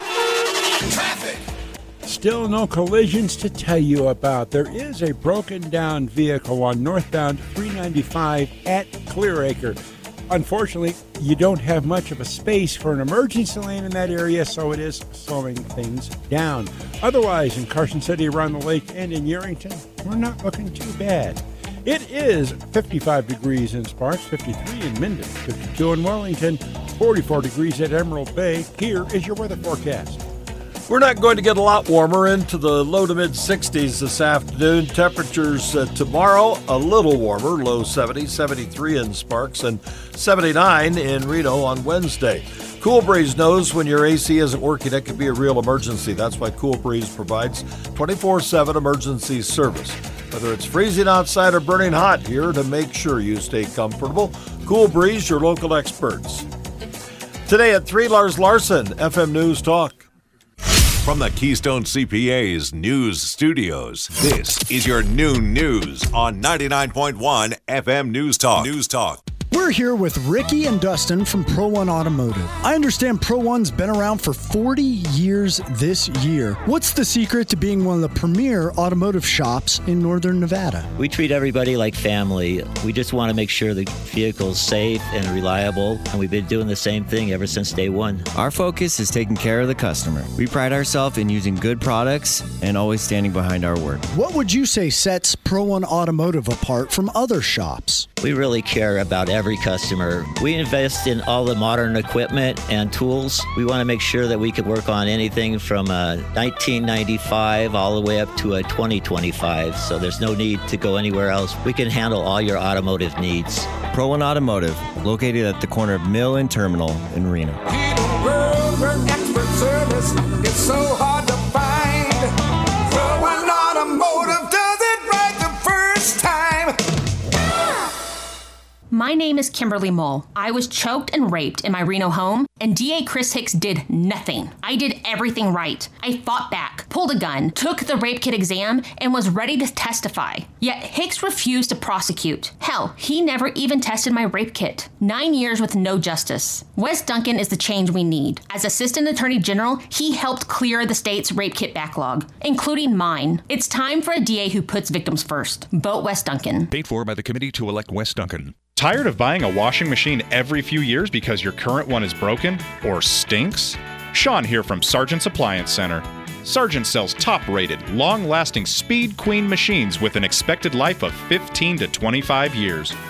Traffic. Still no collisions to tell you about. There is a broken down vehicle on northbound three ninety-five at Clearacre. Unfortunately, you don't have much of a space for an emergency lane in that area, so it is slowing things down. Otherwise, in Carson City, around the lake, and in Yerington, we're not looking too bad. It is fifty-five degrees in Sparks, fifty-three in Minden, fifty-two in Wellington, forty-four degrees at Emerald Bay. Here is your weather forecast. We're not going to get a lot warmer, into the low to mid sixties this afternoon. Temperatures uh, tomorrow a little warmer, low seventy, seventy-three in Sparks, and seventy-nine in Reno on Wednesday. Cool Breeze knows when your A C isn't working, it could be a real emergency. That's why Cool Breeze provides twenty-four seven emergency service. Whether it's freezing outside or burning hot, here to make sure you stay comfortable. Cool Breeze, your local experts. Today at three, Lars Larson, F M News Talk. From the Keystone C P A's News Studios, this is your noon news on ninety-nine point one F M News Talk. News Talk. We're here with Ricky and Dustin from Pro One Automotive. I understand Pro One's been around for forty years this year. What's the secret to being one of the premier automotive shops in Northern Nevada? We treat everybody like family. We just want to make sure the vehicle's safe and reliable, and we've been doing the same thing ever since day one. Our focus is taking care of the customer. We pride ourselves in using good products and always standing behind our work. What would you say sets Pro One Automotive apart from other shops? We really care about every customer. We invest in all the modern equipment and tools. We want to make sure that we can work on anything from a nineteen ninety-five all the way up to a twenty twenty-five, so there's no need to go anywhere else. We can handle all your automotive needs. Pro One Automotive, located at the corner of Mill and Terminal in Reno. Expert service is so hard to find. Pro One Automotive does it right the first time. My name is Kimberly Mull. I was choked and raped in my Reno home, and D A Chris Hicks did nothing. I did everything right. I fought back, pulled a gun, took the rape kit exam, and was ready to testify. Yet Hicks refused to prosecute. Hell, he never even tested my rape kit. Nine years with no justice. Wes Duncan is the change we need. As Assistant Attorney General, he helped clear the state's rape kit backlog, including mine. It's time for a D A who puts victims first. Vote Wes Duncan. Paid for by the committee to elect Wes Duncan. Tired of buying a washing machine every few years because your current one is broken or stinks? Sean here from Sargent's Appliance Center. Sargent sells top-rated, long-lasting Speed Queen machines with an expected life of fifteen to twenty-five years.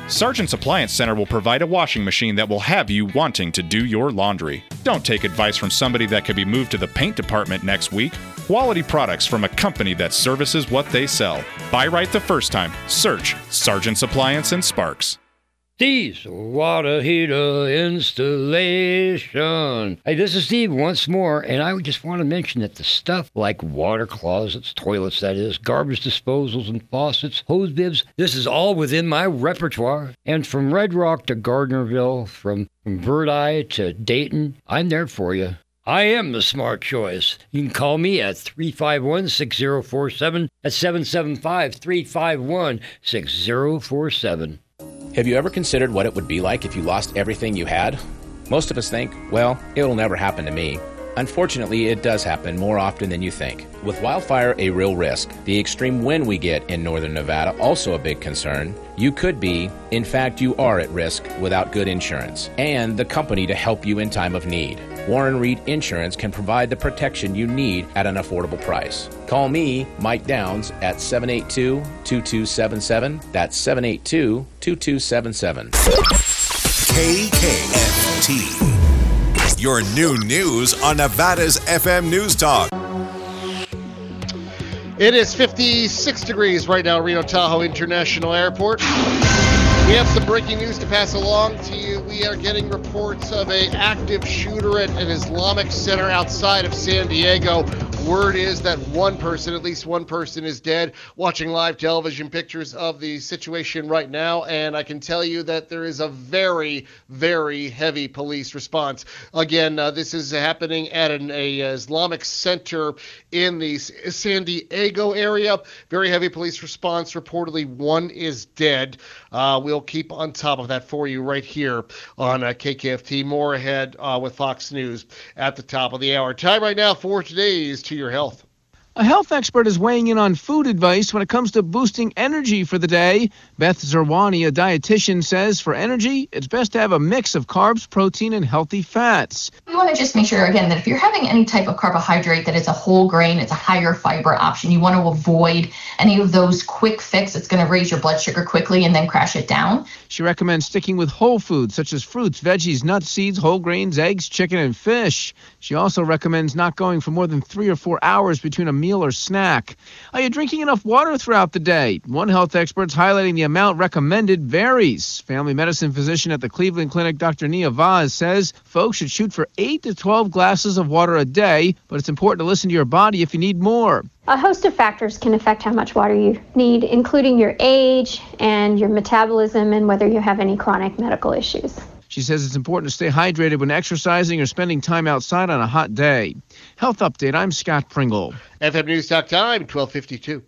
Sargent's Appliance Center will provide a washing machine that will have you wanting to do your laundry. Don't take advice from somebody that could be moved to the paint department next week. Quality products from a company that services what they sell. Buy right the first time. Search Sargent's Appliance and Sparks. Steve's Water Heater Installation. Hey, this is Steve once more, and I just want to mention that the stuff like water closets, toilets that is, garbage disposals and faucets, hose bibs, this is all within my repertoire. And from Red Rock to Gardnerville, from, from Bird Eye to Dayton, I'm there for you. I am the smart choice. You can call me at three five one, six zero four seven, at seven seven five, three five one, six zero four seven. Have you ever considered what it would be like if you lost everything you had? Most of us think, well, it'll never happen to me. Unfortunately, it does happen more often than you think. With wildfire a real risk, the extreme wind we get in northern Nevada also a big concern, you could be, in fact you are at risk without good insurance, and the company to help you in time of need. Warren Reed Insurance can provide the protection you need at an affordable price. Call me, Mike Downs, at seven eight two, two two seven seven. That's seven eight two, two two seven seven. K K F T. Your new news on Nevada's F M News Talk. It is fifty-six degrees right now at Reno Tahoe International Airport. We have some breaking news to pass along to you. We are getting reports of an active shooter at an Islamic center outside of San Diego. Word is that one person, at least one person, is dead. Watching live television pictures of the situation right now, and I can tell you that there is a very, very heavy police response. Again, uh, this is happening at an a Islamic center in the San Diego area. Very heavy police response. Reportedly, one is dead. Uh, we'll keep on top of that for you right here on uh, K K F T. More ahead uh, with Fox News at the top of the hour. Time right now for today's To Your Health. A health expert is weighing in on food advice when it comes to boosting energy for the day. Beth Zerwani, a dietitian, says for energy, it's best to have a mix of carbs, protein, and healthy fats. You want to just make sure, again, that if you're having any type of carbohydrate, that it's a whole grain, it's a higher fiber option. You want to avoid any of those quick fix that's going to raise your blood sugar quickly and then crash it down. She recommends sticking with whole foods such as fruits, veggies, nuts, seeds, whole grains, eggs, chicken, and fish. She also recommends not going for more than three or four hours between a meal or snack. Are you drinking enough water throughout the day? One health expert's highlighting the amount recommended varies. Family medicine physician at the Cleveland Clinic, Doctor Nia Vaz, says folks should shoot for eight to twelve glasses of water a day, but it's important to listen to your body if you need more. A host of factors can affect how much water you need, including your age and your metabolism and whether you have any chronic medical issues. She says it's important to stay hydrated when exercising or spending time outside on a hot day. Health Update, I'm Scott Pringle. F M News Talk time, twelve fifty-two.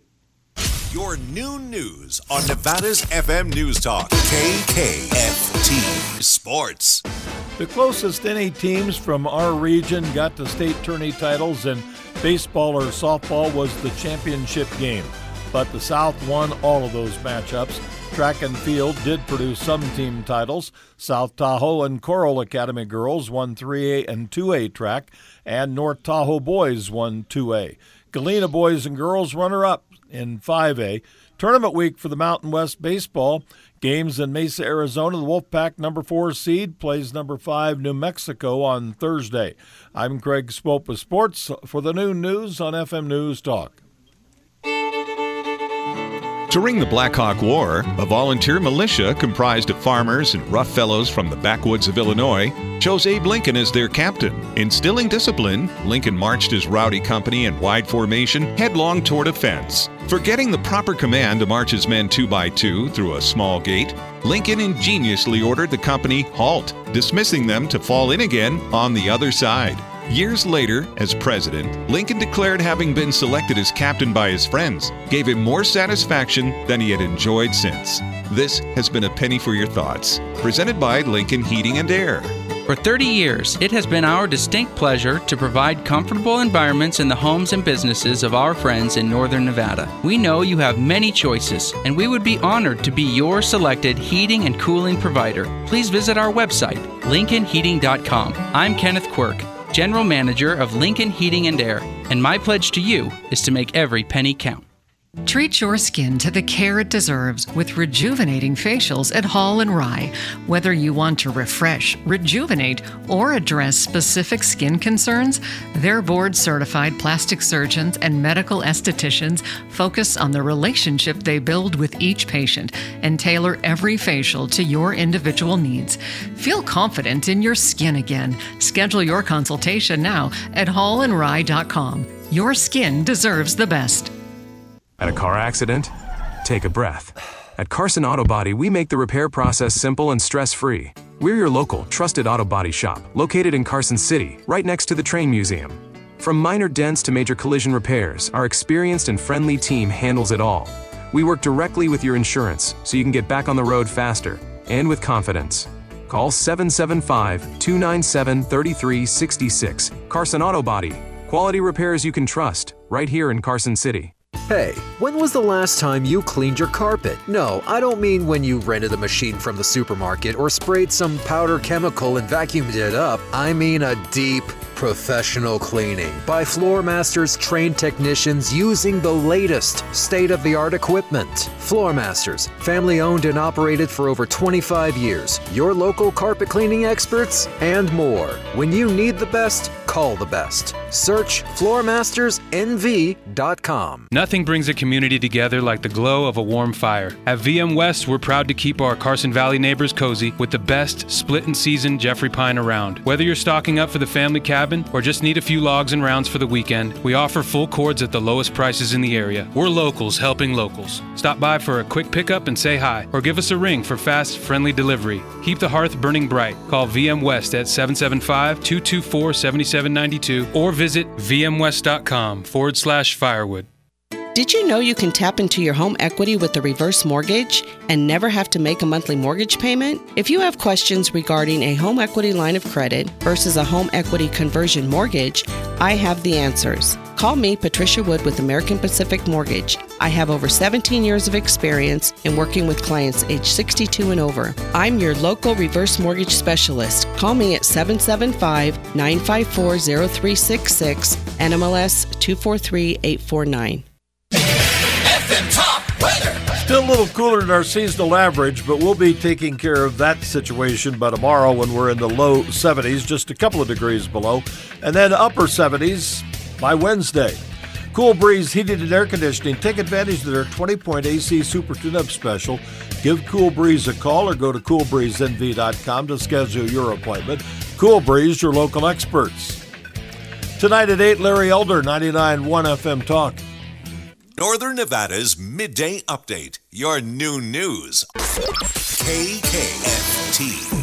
Your new news on Nevada's F M News Talk, K K F T Sports. The closest any teams from our region got to state tourney titles in baseball or softball was the championship game. But the South won all of those matchups. Track and field did produce some team titles. South Tahoe and Coral Academy girls won three A and two A track, and North Tahoe boys won two A. Galena boys and girls runner-up in five A. Tournament week for the Mountain West baseball. Games in Mesa, Arizona. The Wolfpack number four seed plays number five New Mexico on Thursday. I'm Craig Swope with sports for the noon news on F M News Talk. During the Black Hawk War, a volunteer militia comprised of farmers and rough fellows from the backwoods of Illinois chose Abe Lincoln as their captain. Instilling discipline, Lincoln marched his rowdy company in wide formation headlong toward a fence. Forgetting the proper command to march his men two by two through a small gate, Lincoln ingeniously ordered the company halt, dismissing them to fall in again on the other side. Years later, as president, Lincoln declared having been selected as captain by his friends gave him more satisfaction than he had enjoyed since. This has been a Penny for Your Thoughts, presented by Lincoln Heating and Air. For thirty years, it has been our distinct pleasure to provide comfortable environments in the homes and businesses of our friends in Northern Nevada. We know you have many choices, and we would be honored to be your selected heating and cooling provider. Please visit our website, lincoln heating dot com. I'm Kenneth Quirk, General Manager of Lincoln Heating and Air, and my pledge to you is to make every penny count. Treat your skin to the care it deserves with rejuvenating facials at Hall and Rye. Whether you want to refresh, rejuvenate, or address specific skin concerns, their board-certified plastic surgeons and medical estheticians focus on the relationship they build with each patient and tailor every facial to your individual needs. Feel confident in your skin again. Schedule your consultation now at hall and rye dot com. Your skin deserves the best. At a car accident, take a breath. At Carson Auto Body, we make the repair process simple and stress-free. We're your local, trusted auto body shop, located in Carson City, right next to the Train Museum. From minor dents to major collision repairs, our experienced and friendly team handles it all. We work directly with your insurance, so you can get back on the road faster and with confidence. Call seven seven five, two nine seven, three three six six. Carson Auto Body. Quality repairs you can trust, right here in Carson City. Hey, when was the last time you cleaned your carpet? No, I don't mean when you rented a machine from the supermarket or sprayed some powder chemical and vacuumed it up. I mean a deep, professional cleaning by Floor Masters trained technicians using the latest state-of-the-art equipment. Floor Masters, family owned and operated for over twenty-five years. Your local carpet cleaning experts and more. When you need the best, call the best. Search floor masters n v dot com. Nothing brings a community together like the glow of a warm fire. At V M West, we're proud to keep our Carson Valley neighbors cozy with the best split and season Jeffrey pine around. Whether you're stocking up for the family cabin or just need a few logs and rounds for the weekend, we offer full cords at the lowest prices in the area. We're locals helping locals. Stop by for a quick pickup and say hi, or give us a ring for fast, friendly delivery. Keep the hearth burning bright. Call V M West at seven seven five, two two four, seven seven nine two or visit vmwest.com forward slash firewood. Did you know you can tap into your home equity with a reverse mortgage and never have to make a monthly mortgage payment? If you have questions regarding a home equity line of credit versus a home equity conversion mortgage, I have the answers. Call me, Patricia Wood, with American Pacific Mortgage. I have over seventeen years of experience in working with clients age sixty-two and over. I'm your local reverse mortgage specialist. Call me at seven seven five, nine five four, zero three six six, N M L S two four three eight four nine. F M Top Weather. Still a little cooler than our seasonal average, but we'll be taking care of that situation by tomorrow when we're in the low seventies, just a couple of degrees below, and then upper seventies by Wednesday. Cool Breeze Heating and Air Conditioning. Take advantage of their twenty-point A C Super Tune-Up Special. Give Cool Breeze a call or go to cool breeze n v dot com to schedule your appointment. Cool Breeze, your local experts. Tonight at eight, Larry Elder, ninety-nine point one F M Talk. Northern Nevada's Midday Update. Your new news. K K F T.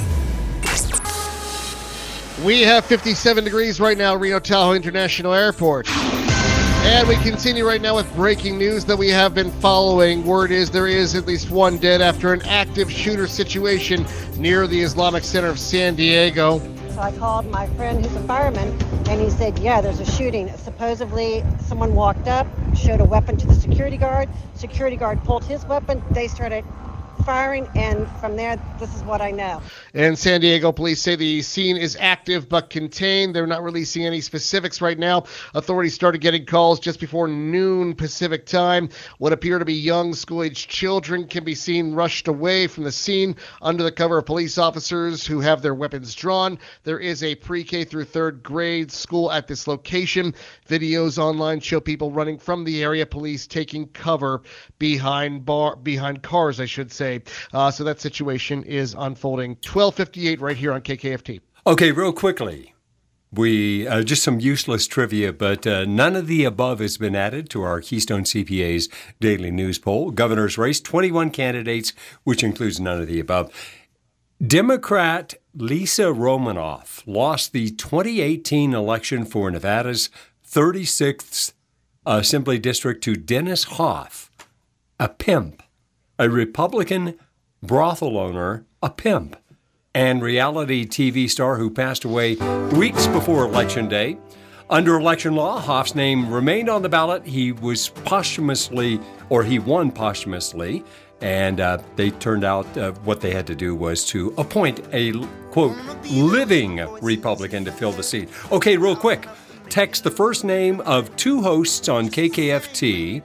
We have fifty-seven degrees right now, Reno Tahoe International Airport. And we continue right now with breaking news that we have been following. Word is there is at least one dead after an active shooter situation near the Islamic Center of San Diego. So I called my friend who's a fireman, and he said, yeah, there's a shooting. Supposedly, someone walked up, showed a weapon to the security guard. Security guard pulled his weapon. They started firing, and from there, this is what I know. And San Diego police say the scene is active but contained. They're not releasing any specifics right now. Authorities started getting calls just before noon Pacific time. What appear to be young school-aged children can be seen rushed away from the scene under the cover of police officers who have their weapons drawn. There is a pre-K through third grade school at this location. Videos online show people running from the area, police taking cover behind bar behind cars, I should say. Uh, so that situation is unfolding. twelve fifty-eight right here on K K F T. Okay, real quickly. We uh, just some useless trivia, but uh, none of the above has been added to our Keystone C P A's daily news poll. Governor's race, twenty-one candidates, which includes none of the above. Democrat Lisa Romanoff lost the twenty eighteen election for Nevada's thirty-sixth Assembly District to Dennis Hoff, a pimp, a Republican brothel owner, a pimp, and reality T V star who passed away weeks before Election Day. Under election law, Hoff's name remained on the ballot. He was posthumously, or he won posthumously, and uh, they turned out uh, what they had to do was to appoint a, quote, living Republican to fill the seat. Okay, real quick. Text the first name of two hosts on K K F T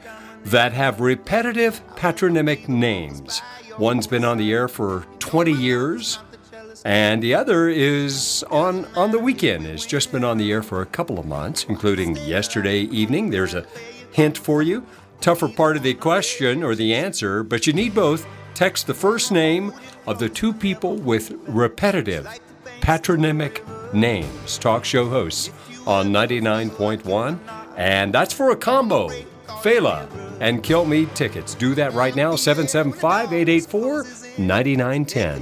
that have repetitive patronymic names. One's been on the air for twenty years, and the other is on, on the weekend. It's just been on the air for a couple of months, including yesterday evening. There's a hint for you. Tougher part of the question or the answer, but you need both. Text the first name of the two people with repetitive patronymic names. Talk show hosts on ninety-nine point one. And that's for a combo. Fela and Kiltmead tickets. Do that right now. seven seven five, eight eight four, nine nine one zero.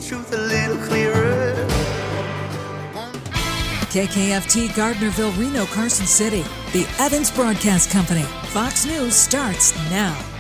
K K F T Gardnerville, Reno, Carson City. The Evans Broadcast Company. Fox News starts now.